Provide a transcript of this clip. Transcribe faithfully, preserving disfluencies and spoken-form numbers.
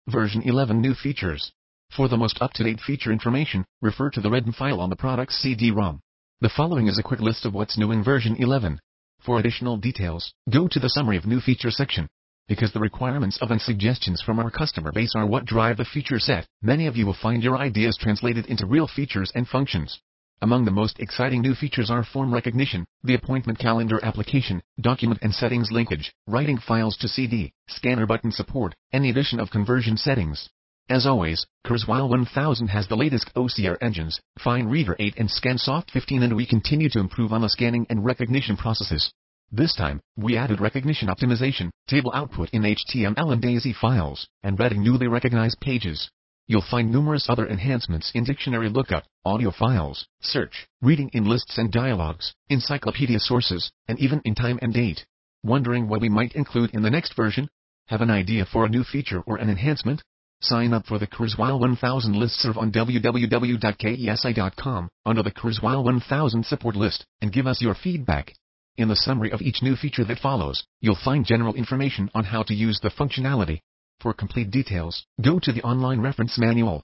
Version eleven New Features. For the most up-to-date feature information, refer to the R E D M file on the product's C D ROM. The following is a quick list of what's new in version eleven. For additional details, go to the Summary of New Feature section. Because the requirements of and suggestions from our customer base are what drive the feature set, many of you will find your ideas translated into real features and functions. Among the most exciting new features are form recognition, the appointment calendar application, document and settings linkage, writing files to C D, scanner button support, and the addition of conversion settings. As always, Kurzweil one thousand has the latest O C R engines, FineReader eight and ScanSoft fifteen, and we continue to improve on the scanning and recognition processes. This time, we added recognition optimization, table output in H T M L and DAISY files, and reading newly recognized pages. You'll find numerous other enhancements in dictionary lookup, audio files, search, reading in lists and dialogues, encyclopedia sources, and even in time and date. Wondering what we might include in the next version? Have an idea for a new feature or an enhancement? Sign up for the Kurzweil one thousand listserv on w w w dot kesi dot com under the Kurzweil one thousand support list, and give us your feedback. In the summary of each new feature that follows, you'll find general information on how to use the functionality. For complete details, go to the online reference manual.